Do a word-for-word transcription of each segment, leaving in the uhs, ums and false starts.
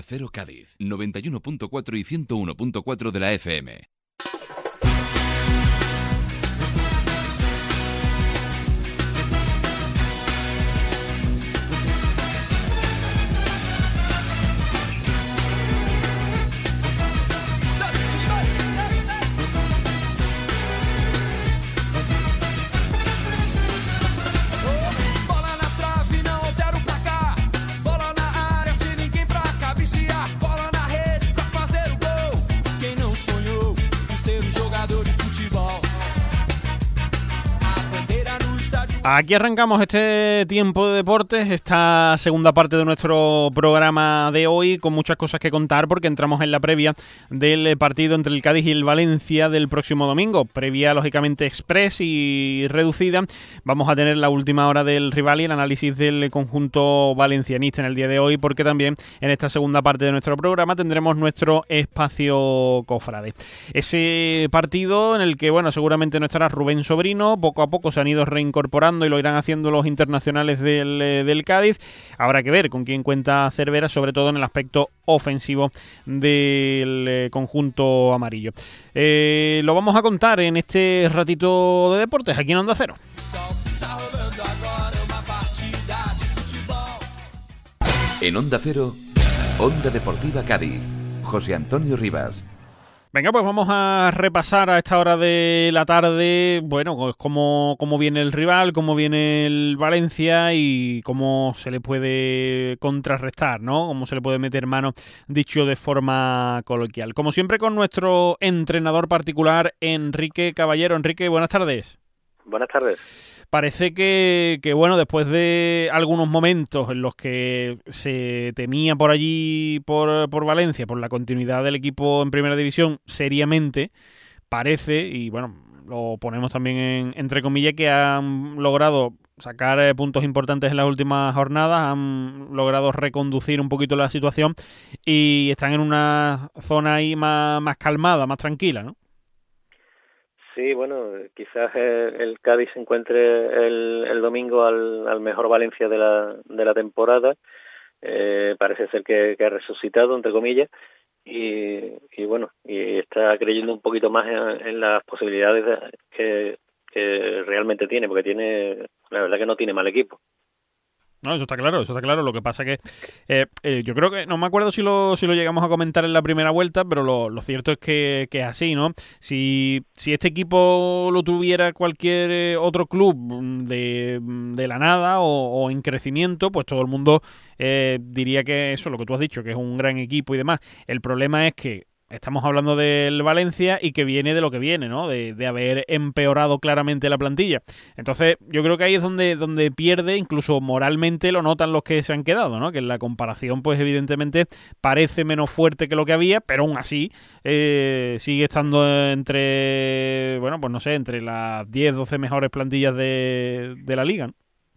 Cero Cádiz, noventa y uno punto cuatro y ciento uno punto cuatro de la F M. Aquí arrancamos este tiempo de deportes, esta segunda parte de nuestro programa de hoy, con muchas cosas que contar porque entramos en la previa del partido entre el Cádiz y el Valencia del próximo domingo. Previa, lógicamente, express y reducida. Vamos a tener la última hora del rival y el análisis del conjunto valencianista en el día de hoy, porque también en esta segunda parte de nuestro programa tendremos nuestro espacio cofrade. Ese partido en el que, bueno, seguramente no estará Rubén Sobrino, poco a poco se han ido reincorporando y lo irán haciendo los internacionales del, del Cádiz. Habrá que ver con quién cuenta Cervera, sobre todo en el aspecto ofensivo del conjunto amarillo. Eh, lo vamos a contar en este ratito de deportes aquí en Onda Cero. En Onda Cero, Onda Deportiva Cádiz, José Antonio Rivas. Venga, pues vamos a repasar a esta hora de la tarde, bueno, pues cómo, cómo viene el rival, cómo viene el Valencia y cómo se le puede contrarrestar, ¿no? Cómo se le puede meter mano, dicho de forma coloquial. Como siempre, con nuestro entrenador particular, Enrique Caballero. Enrique, buenas tardes. Buenas tardes. Parece que, que, bueno, después de algunos momentos en los que se temía por allí, por, por Valencia, por la continuidad del equipo en Primera División, seriamente, parece, y bueno, lo ponemos también en, entre comillas, que han logrado sacar eh, puntos importantes en las últimas jornadas, han logrado reconducir un poquito la situación y están en una zona ahí más, más calmada, más tranquila, ¿no? Sí, bueno, quizás el, el Cádiz se encuentre el, el domingo al, al mejor Valencia de la, de la temporada. Eh, parece ser que, que ha resucitado, entre comillas, y, y bueno, y está creyendo un poquito más en, en las posibilidades que, que realmente tiene, porque tiene, la verdad que no tiene mal equipo. No, eso está claro, eso está claro. Lo que pasa que eh, eh, yo creo que, no me acuerdo si lo si lo llegamos a comentar en la primera vuelta, pero lo, lo cierto es que, que es así, ¿no? Si, si este equipo lo tuviera cualquier eh, otro club de, de la nada o, o en crecimiento, pues todo el mundo eh, diría que eso, lo que tú has dicho, que es un gran equipo y demás. El problema es que estamos hablando del Valencia y que viene de lo que viene, ¿no? De, de haber empeorado claramente la plantilla. Entonces, yo creo que ahí es donde, donde pierde, incluso moralmente lo notan los que se han quedado, ¿no? Que en la comparación, pues evidentemente parece menos fuerte que lo que había, pero aún así eh, sigue estando entre, bueno, pues no sé, entre las diez, doce mejores plantillas de, de la liga, ¿no?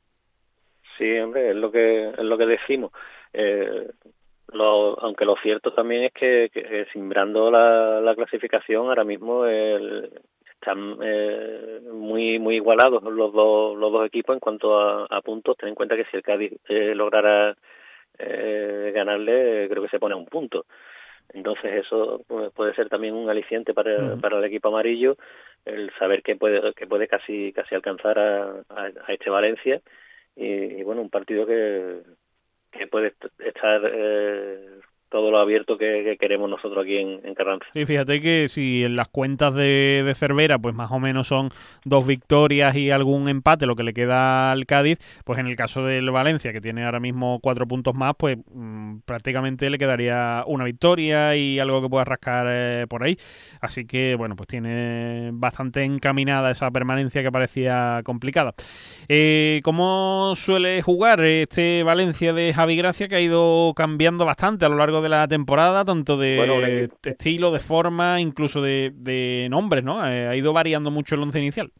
Sí, hombre, es lo que, es lo que decimos. Eh... Lo, aunque lo cierto también es que, que simbrando la, la clasificación ahora mismo el, están eh, muy muy igualados los dos los dos equipos en cuanto a, a puntos. Ten en cuenta que si el Cádiz eh, lograra eh, ganarle, creo que se pone a un punto. Entonces eso pues, puede ser también un aliciente para, uh-huh. para el equipo amarillo, el saber que puede que puede casi casi alcanzar a, a, a este Valencia y, y bueno, un partido que que puede estar eh, todo lo abierto que, que queremos nosotros aquí en, en Carranza. Sí, fíjate que si en las cuentas de, de Cervera pues más o menos son dos victorias y algún empate lo que le queda al Cádiz, pues en el caso del Valencia, que tiene ahora mismo cuatro puntos más, pues mmm, prácticamente le quedaría una victoria y algo que pueda rascar eh, por ahí. Así que, bueno, pues tiene bastante encaminada esa permanencia que parecía complicada. Eh, ¿Cómo suele jugar este Valencia de Javi Gracia, que ha ido cambiando bastante a lo largo de la temporada, tanto de, bueno, de estilo, de forma, incluso de, de nombres, ¿no? Eh, ha ido variando mucho el once inicial.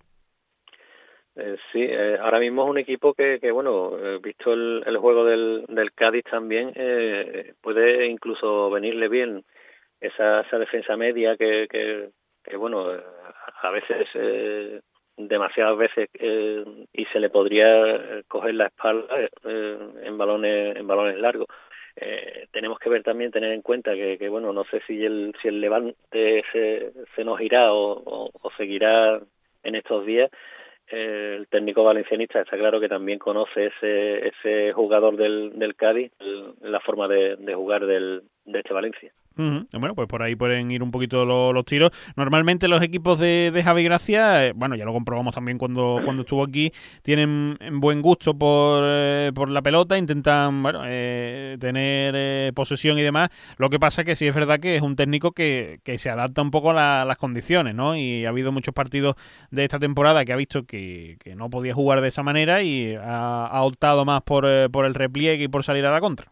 Eh, sí, eh, ahora mismo es un equipo que, que bueno, eh, visto el, el juego del, del Cádiz también, eh, puede incluso venirle bien esa, esa defensa media que, que, que bueno, a veces, eh, demasiadas veces, eh, y se le podría coger la espalda eh, en balones en balones largos. Eh, tenemos que ver también, tener en cuenta que, que bueno, no sé si el si el Levante se, se nos irá o, o, o seguirá en estos días. Eh, el técnico valencianista está claro que también conoce ese ese jugador del, del Cádiz, el, la forma de, de jugar del, de este Valencia. Uh-huh. Bueno, pues por ahí pueden ir un poquito los, los tiros. Normalmente los equipos de, de Javi Gracia, eh, bueno, ya lo comprobamos también cuando, cuando estuvo aquí, tienen buen gusto por, eh, por la pelota, intentan bueno, eh, tener eh, posesión y demás. Lo que pasa es que sí es verdad que es un técnico que, que se adapta un poco a la, las condiciones, ¿no? Y ha habido muchos partidos de esta temporada que ha visto que, que no podía jugar de esa manera y ha, ha optado más por, eh, por el repliegue y por salir a la contra.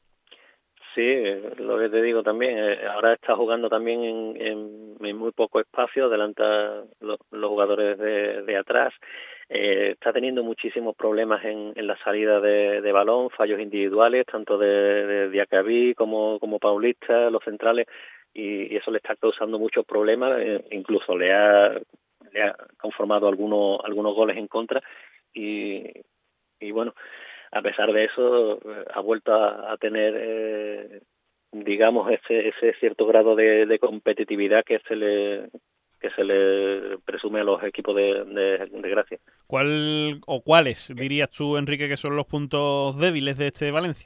Sí, lo que te digo también, eh, ahora está jugando también en, en, en muy poco espacio, adelanta los, los jugadores de, de atrás, eh, está teniendo muchísimos problemas en, en la salida de, de balón, fallos individuales, tanto de, de Diacabí como, como Paulista, los centrales, y, y eso le está causando muchos problemas, eh, incluso le ha, le ha conformado algunos, algunos goles en contra, y, y bueno, a pesar de eso, ha vuelto a, a tener, eh, digamos, ese, ese cierto grado de, de competitividad que se le que se le presume a los equipos de, de, de Gracia. ¿Cuál o cuáles dirías tú, Enrique, que son los puntos débiles de este Valencia?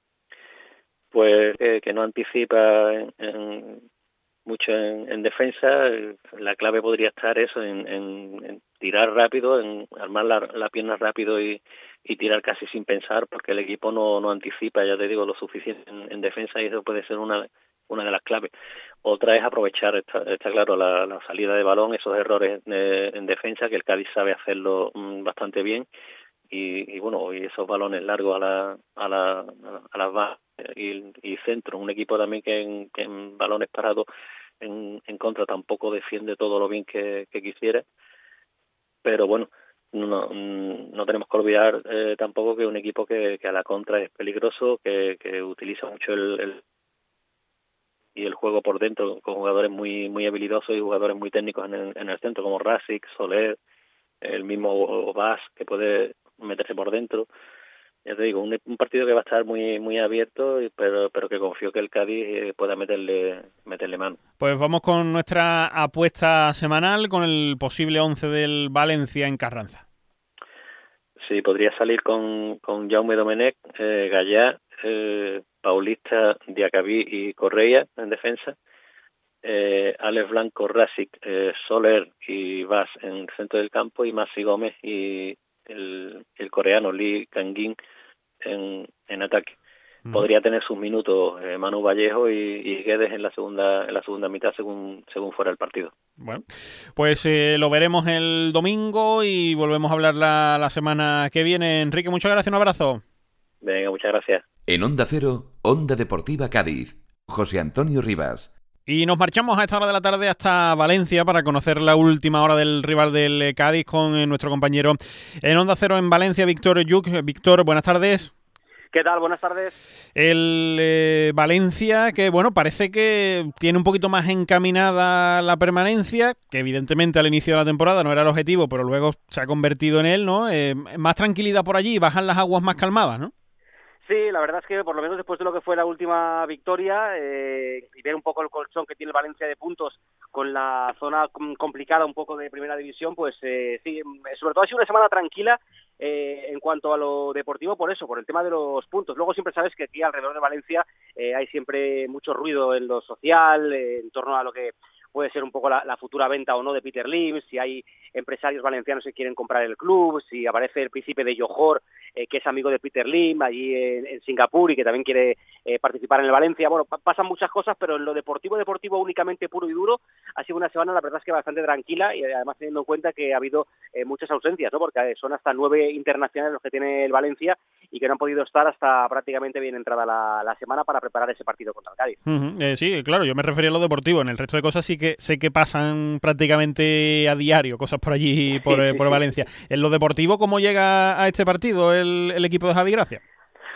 Pues eh, que no anticipa en, en, mucho en, en defensa. La clave podría estar eso, en, en, en tirar rápido, en armar la, la pierna rápido y, y tirar casi sin pensar, porque el equipo no, no anticipa, ya te digo, lo suficiente en, en defensa, y eso puede ser una una de las claves. Otra es aprovechar, está, está claro, la, la salida de balón, esos errores de, en defensa, que el Cádiz sabe hacerlo mmm, bastante bien, y, y bueno, y esos balones largos a la a la a las bajas y, y centro, un equipo también que en, que en balones parados en, en contra tampoco defiende todo lo bien que, que quisiera, pero bueno, no, no tenemos que olvidar eh, tampoco que un equipo que, que a la contra es peligroso, que, que utiliza mucho el, el y el juego por dentro, con jugadores muy muy habilidosos y jugadores muy técnicos en el, en el centro, como Rasic, Soler, el mismo Vaz, que puede meterse por dentro. Ya te digo, un, un partido que va a estar muy muy abierto, pero pero que confío que el Cádiz pueda meterle meterle mano. Pues vamos con nuestra apuesta semanal, con el posible once del Valencia en Carranza. Sí, podría salir con, con Jaume Domenech, eh, Gallá, eh, Paulista, Diacabí y Correia en defensa, eh, Alex Blanco, Rasic, eh, Soler y Vaz en el centro del campo, y Masi Gómez y el, el coreano Lee Kang-in en, en ataque. Uh-huh. Podría tener sus minutos eh, Manu Vallejo y, y Guedes en la segunda en la segunda mitad según según fuera el partido. Bueno, pues eh, lo veremos el domingo y volvemos a hablar la, la semana que viene. Enrique, muchas gracias, un abrazo. Venga, muchas gracias. En Onda Cero, Onda Deportiva Cádiz, José Antonio Rivas. Y nos marchamos a esta hora de la tarde hasta Valencia para conocer la última hora del rival del Cádiz con eh, nuestro compañero en Onda Cero en Valencia, Víctor Yuc. Víctor, buenas tardes. ¿Qué tal? Buenas tardes. El eh, Valencia, que bueno, parece que tiene un poquito más encaminada la permanencia, que evidentemente al inicio de la temporada no era el objetivo, pero luego se ha convertido en él, ¿no? Eh, más tranquilidad por allí, bajan las aguas más calmadas, ¿no? Sí, la verdad es que por lo menos después de lo que fue la última victoria eh, y ver un poco el colchón que tiene el Valencia de puntos con la zona complicada un poco de primera división, pues eh, sí, sobre todo ha sido una semana tranquila eh, en cuanto a lo deportivo, por eso, por el tema de los puntos. Luego siempre sabes que aquí alrededor de Valencia eh, hay siempre mucho ruido en lo social, eh, en torno a lo que puede ser un poco la, la futura venta o no de Peter Lim, si hay empresarios valencianos que quieren comprar el club, si aparece el príncipe de Johor, eh, que es amigo de Peter Lim allí en, en Singapur y que también quiere eh, participar en el Valencia. Bueno, pa- pasan muchas cosas, pero en lo deportivo, deportivo únicamente puro y duro, ha sido una semana, la verdad es que bastante tranquila, y además teniendo en cuenta que ha habido eh, muchas ausencias, ¿no? Porque son hasta nueve internacionales los que tiene el Valencia y que no han podido estar hasta prácticamente bien entrada la, la semana para preparar ese partido contra el Cádiz. Uh-huh. Eh, sí, claro, yo me refería a lo deportivo. En el resto de cosas sí que sé que pasan prácticamente a diario cosas por allí, por, eh, por Valencia. En lo deportivo, ¿cómo llega a este partido el, el equipo de Javi Gracia?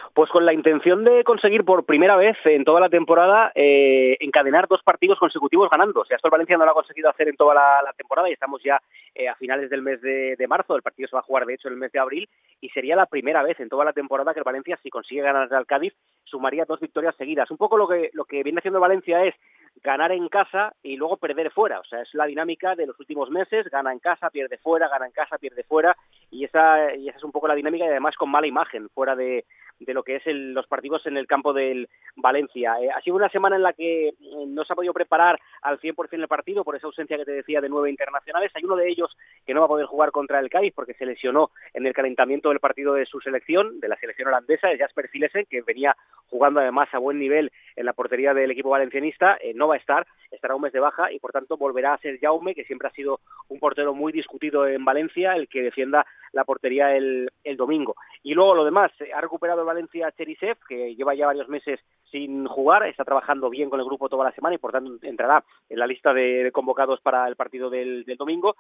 Pues con la intención de conseguir por primera vez en toda la temporada eh, encadenar dos partidos consecutivos ganando. O sea, esto el Valencia no lo ha conseguido hacer en toda la, la temporada y estamos ya eh, a finales del mes de, de marzo. El partido se va a jugar, de hecho, en el mes de abril y sería la primera vez en toda la temporada que el Valencia, si consigue ganar al Cádiz, sumaría dos victorias seguidas. Un poco lo que, lo que viene haciendo el Valencia es ganar en casa y luego perder fuera. O sea, es la dinámica de los últimos meses, gana en casa, pierde fuera, gana en casa, pierde fuera, y esa, y esa es un poco la dinámica, y además con mala imagen fuera de, de lo que es el, los partidos en el campo del Valencia. Eh, ha sido una semana en la que no se ha podido preparar al cien por ciento el partido por esa ausencia que te decía de nueve internacionales. Hay uno de ellos que no va a poder jugar contra el Cádiz porque se lesionó en el calentamiento del partido de su selección, de la selección holandesa, es Jasper Cillessen, que venía jugando además a buen nivel en la portería del equipo valencianista. Eh, no va a estar, estará un mes de baja y por tanto volverá a ser Jaume, que siempre ha sido un portero muy discutido en Valencia, el que defienda la portería el, el domingo. Y luego lo demás, ha recuperado el Valencia a Cherisev, que lleva ya varios meses sin jugar, está trabajando bien con el grupo toda la semana y por tanto entrará en la lista de, de convocados para el partido del, del domingo,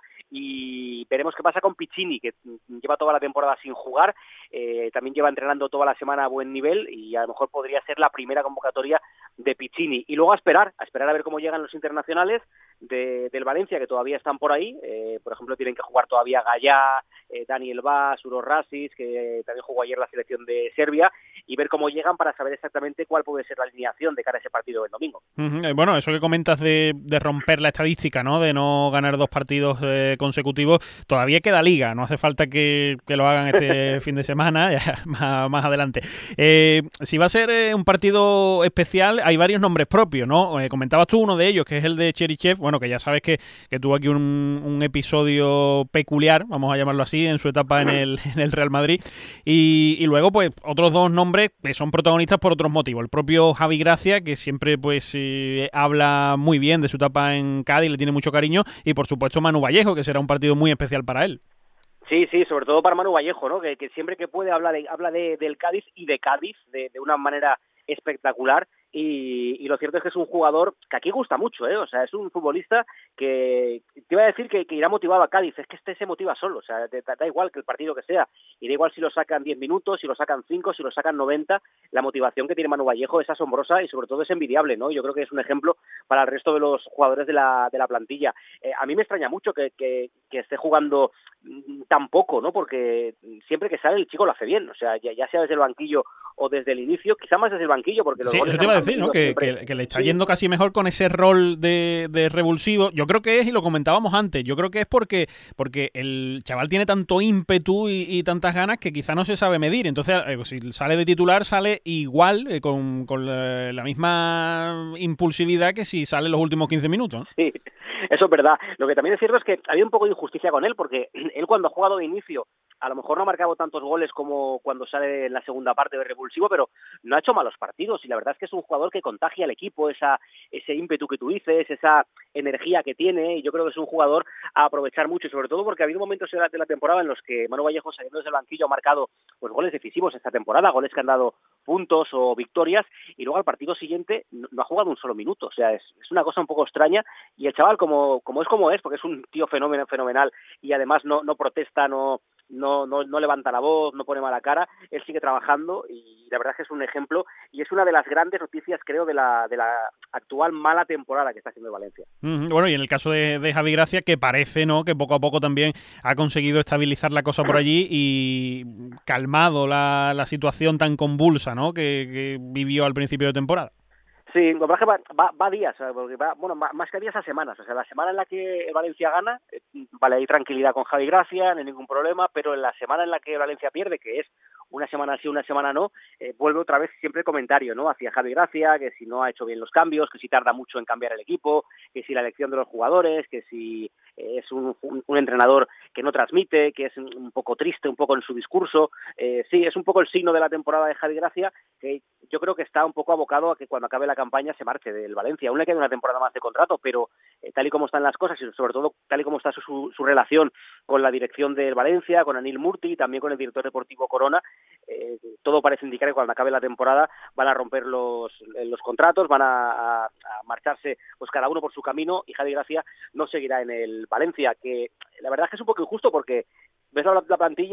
y veremos qué pasa con Piccini, que lleva toda la temporada sin jugar, eh, también lleva entrenando toda la semana a buen nivel y a lo mejor podría ser la primera convocatoria de Piccini. Y luego a esperar, a esperar a ver cómo llegan los internacionales de, del Valencia, que todavía están por ahí. Eh, por ejemplo, tienen que jugar todavía Gallá, eh, Daniel Vaz, Uros Rasic, que también jugó ayer la selección de Serbia, y ver cómo llegan para saber exactamente cuál puede ser la alineación de cara a ese partido del domingo. Uh-huh. Bueno, eso que comentas de, de romper la estadística, ¿no? De no ganar dos partidos eh, consecutivos, todavía queda liga, no hace falta que, que lo hagan este fin de semana, ya, más, más adelante. Eh, si va a ser eh, un partido especial, hay varios nombres propios, ¿no? Eh, comentabas tú uno de ellos, que es el de Cherisev, bueno, que ya sabes que, que tuvo aquí un, un episodio peculiar, vamos a llamarlo así, en su etapa en el, en el Real Madrid, y, y luego pues otros dos nombres que son protagonistas por otros motivos. El propio Javi Gracia, que siempre pues eh, habla muy bien de su etapa en Cádiz, le tiene mucho cariño, y por supuesto Manu Vallejo, que será un partido muy especial para él. Sí, sí, sobre todo para Manu Vallejo, ¿no? Que, que siempre que puede habla de, habla de, del Cádiz y de Cádiz de, de una manera espectacular. Y, y lo cierto es que es un jugador que aquí gusta mucho, ¿eh? O sea, es un futbolista que te iba a decir que, que irá motivado a Cádiz, es que este se motiva solo, o sea, te, da igual que el partido que sea, y da igual si lo sacan diez minutos, si lo sacan cinco, si lo sacan noventa, la motivación que tiene Manu Vallejo es asombrosa y sobre todo es envidiable, ¿no? Yo creo que es un ejemplo para el resto de los jugadores de la, de la plantilla. Eh, a mí me extraña mucho que, que, que esté jugando tan poco, ¿no? Porque siempre que sale el chico lo hace bien, o sea, ya, ya sea desde el banquillo o desde el inicio, quizá más desde el banquillo, porque los sí, goles eso te iba a decir, ¿no? Que, que, que le está sí. yendo casi mejor con ese rol de, de revulsivo. Yo creo que es, y lo comentábamos antes, yo creo que es porque, porque el chaval tiene tanto ímpetu y, y tantas ganas que quizá no se sabe medir. Entonces, eh, si sale de titular, sale igual, eh, con, con la, la misma impulsividad que si sale en los últimos quince minutos. Sí, eso es verdad. Lo que también es cierto es que había un poco de injusticia con él, porque él cuando ha jugado de inicio, a lo mejor no ha marcado tantos goles como cuando sale en la segunda parte de revulsivo, pero no ha hecho malos partidos y la verdad es que es un jugador que contagia al equipo, esa, ese ímpetu que tú dices, esa energía que tiene, y yo creo que es un jugador a aprovechar mucho, y sobre todo porque ha habido momentos de la, de la temporada en los que Manu Vallejo, saliendo desde el banquillo, ha marcado pues goles decisivos esta temporada, goles que han dado puntos o victorias, y luego al partido siguiente no, no ha jugado un solo minuto. O sea, es, es una cosa un poco extraña, y el chaval como, como es como es, porque es un tío fenómeno, fenomenal, y además no, no protesta, no No, no, no levanta la voz, no pone mala cara, él sigue trabajando y la verdad es que es un ejemplo y es una de las grandes noticias, creo, de la, de la actual mala temporada que está haciendo el Valencia. Mm, bueno, y en el caso de, de Javi Gracia, que parece, ¿no?, que poco a poco también ha conseguido estabilizar la cosa por allí y calmado la, la situación tan convulsa, ¿no?, que, que vivió al principio de temporada. Sí, lo que va, va, va días, porque va, bueno, más que días a semanas. O sea, la semana en la que el Valencia gana, vale, hay tranquilidad con Javi Gracia, no hay ningún problema, pero en la semana en la que el Valencia pierde, que es una semana sí, una semana no, eh, vuelve otra vez siempre el comentario, ¿no?, hacia Javi Gracia, que si no ha hecho bien los cambios, que si tarda mucho en cambiar el equipo, que si la elección de los jugadores, que si eh, es un, un, un entrenador que no transmite, que es un, un poco triste, un poco en su discurso. Eh, sí, es un poco el signo de la temporada de Javi Gracia, que yo creo que está un poco abocado a que cuando acabe la campaña se marche del Valencia. Aún le queda una temporada más de contrato, pero eh, tal y como están las cosas y sobre todo tal y como está su, su, su relación con la dirección del Valencia, con Anil Murti y también con el director deportivo Corona, eh, todo parece indicar que cuando acabe la temporada van a romper los, los contratos, van a, a, a marcharse pues cada uno por su camino y Javi Gracia no seguirá en el Valencia, que la verdad es que es un poco injusto porque ves la, la plantilla,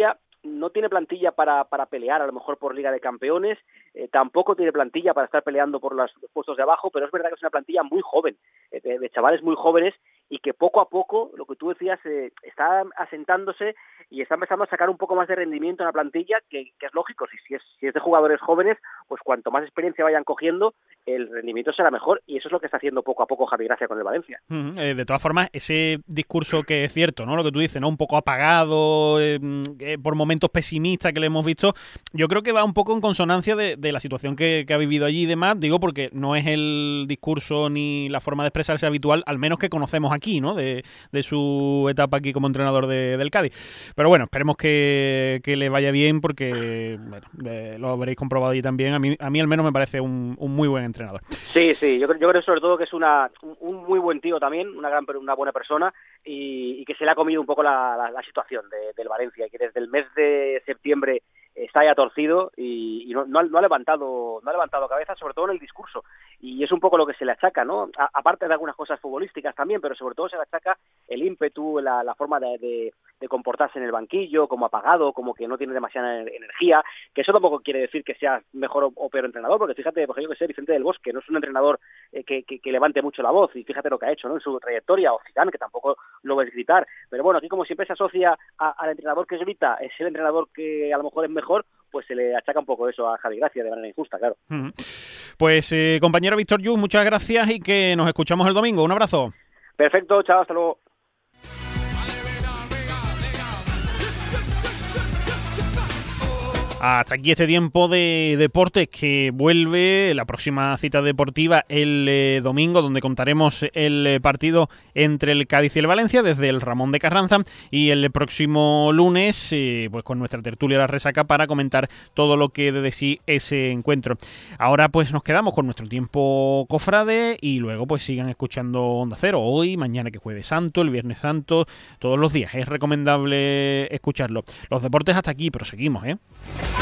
no tiene plantilla para, para pelear a lo mejor por Liga de Campeones, eh, tampoco tiene plantilla para estar peleando por los, los puestos de abajo, pero es verdad que es una plantilla muy joven, eh, de, de chavales muy jóvenes, y que poco a poco, lo que tú decías, eh, está asentándose y está empezando a sacar un poco más de rendimiento en la plantilla, que, que es lógico, si, si, es, si es de jugadores jóvenes, pues cuanto más experiencia vayan cogiendo, el rendimiento será mejor, y eso es lo que está haciendo poco a poco Javi Gracia con el Valencia. Uh-huh. Eh, de todas formas, ese discurso que es cierto, ¿no? Lo que tú dices, ¿no? Un poco apagado, eh, eh, por momentos pesimista que le hemos visto, yo creo que va un poco en consonancia de, de la situación que, que ha vivido allí y demás, digo, porque no es el discurso ni la forma de expresarse habitual, al menos que conocemos aquí, ¿no? De, de su etapa aquí como entrenador de, del Cádiz. Pero bueno, esperemos que, que le vaya bien, porque bueno, eh, lo habréis comprobado allí también. A mí, a mí al menos me parece un, un muy buen entrenador. Sí, sí, yo, yo creo sobre todo que es una, un, un muy buen tío también, una gran una buena persona, y, y que se le ha comido un poco la, la, la situación de, del Valencia, y que desde el mes de septiembre está ya torcido y, y no, no, ha, no ha levantado no ha levantado cabeza, sobre todo en el discurso, y es un poco lo que se le achaca, ¿no? A, aparte de algunas cosas futbolísticas también, pero sobre todo se le achaca el ímpetu, la, la forma de, de, de comportarse en el banquillo, como apagado, como que no tiene demasiada energía, que eso tampoco quiere decir que sea mejor o, o peor entrenador, porque fíjate, por ejemplo, que sea Vicente del Bosque, no es un entrenador eh, que, que, que levante mucho la voz, y fíjate lo que ha hecho, ¿no? En su trayectoria, o Zidane, que tampoco lo ves gritar, pero bueno, aquí como siempre se asocia a, al entrenador que grita, es el entrenador que a lo mejor es mejor, pues se le achaca un poco eso a Javi Gracia de manera injusta, claro. Uh-huh. Pues eh, compañero Víctor Lluch, muchas gracias y que nos escuchamos el domingo. Un abrazo. Perfecto, chao, hasta luego. Hasta aquí este tiempo de deportes, que vuelve la próxima cita deportiva el eh, domingo, donde contaremos el eh, partido entre el Cádiz y el Valencia desde el Ramón de Carranza, y el próximo lunes eh, pues con nuestra tertulia La Resaca para comentar todo lo que de sí ese encuentro. Ahora pues nos quedamos con nuestro tiempo cofrade y luego pues sigan escuchando Onda Cero hoy, mañana que Jueves Santo, el Viernes Santo, todos los días. Es recomendable escucharlo. Los deportes hasta aquí, pero seguimos, ¿eh?